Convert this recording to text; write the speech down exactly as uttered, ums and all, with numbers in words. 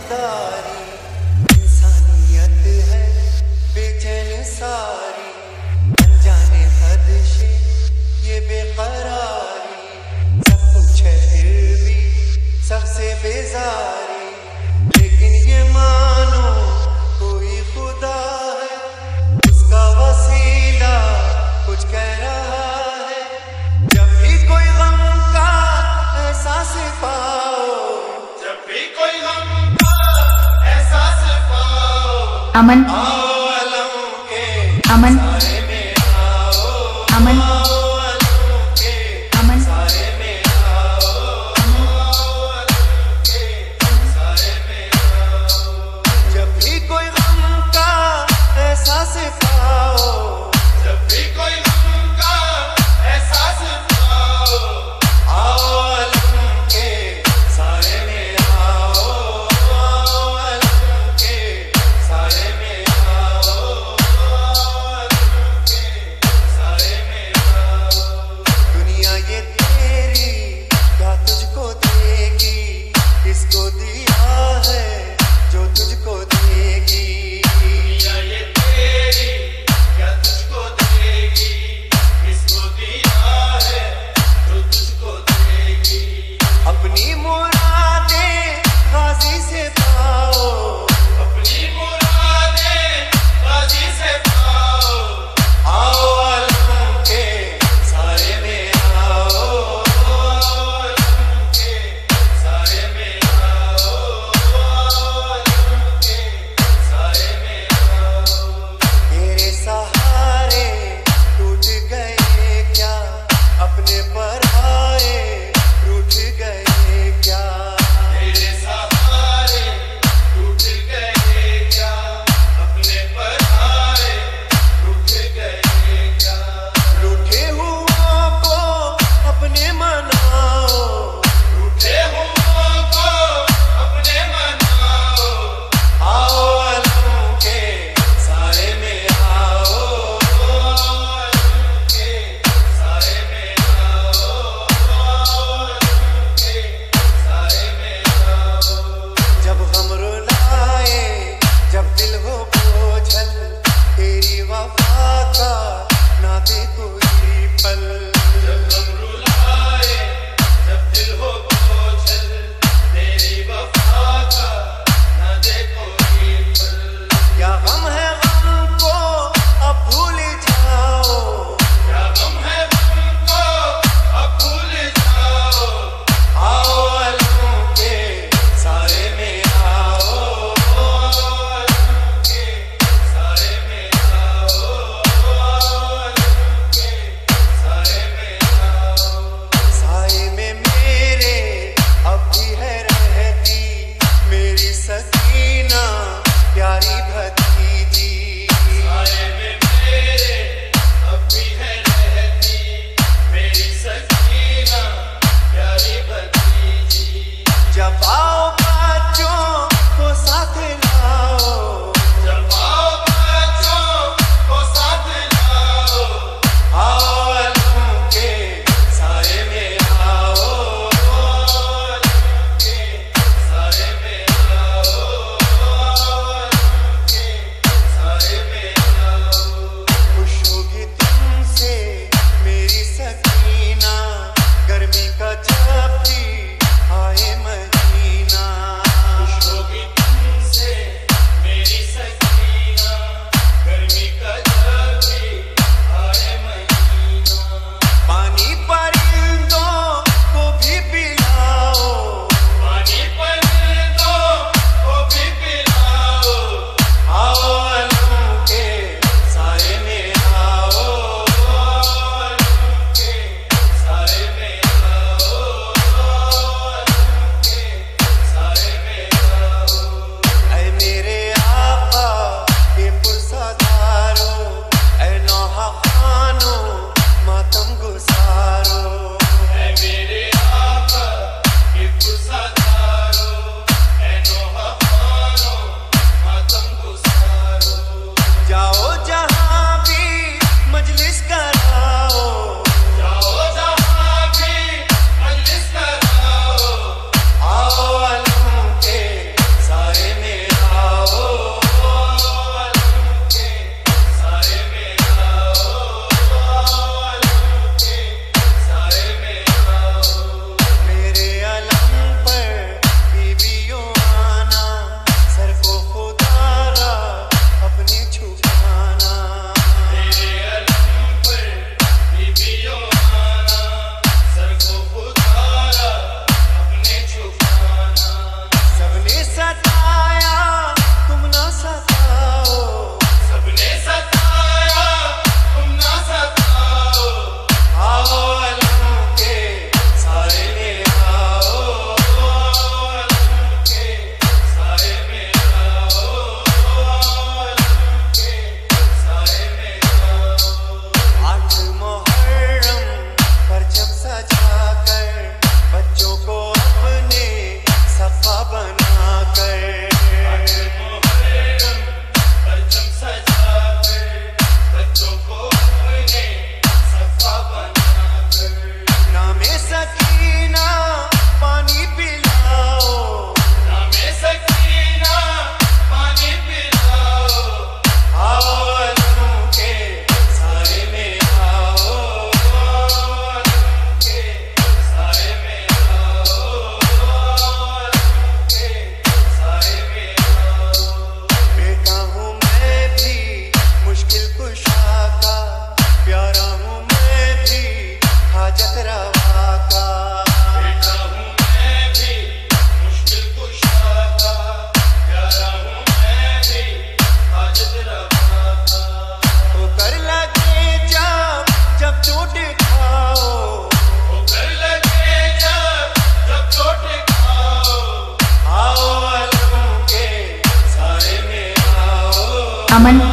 समझदारी, इंसानियत है बेचैन सारी, अनजाने खदशे ये बेकरारी, सब कुछ है फिर भी सबसे बेजारी, लेकिन ये मानो कोई खुदा है, उसका वसीला कुछ कह रहा है। जब भी कोई गम का एहसास पाओ, जब भी कोई गम का एहसास पाओ, अमन आओ अलम के अमन सारे में आओ, अमन आओ अलम के अमन सारे में आओ, आओ अलम के सारे में आओ। जब भी कोई गम का एहसास पाओ, जब भी कोई गम का एहसास पाओ, आओ अलम के सारे में आओ, आओ अलम के सारे में आओ, आओ अलम के सारे में आओ। वफा का। बेटा हूँ मैं भी मुश्किल कुशा का, प्यारा हूँ मैं भी हाजत रवा का। तो कर लगे जब जब चोट खाओ, तो कर लगे जब जब चोट खाओ, आओ अलगों के साए में आओ। अमन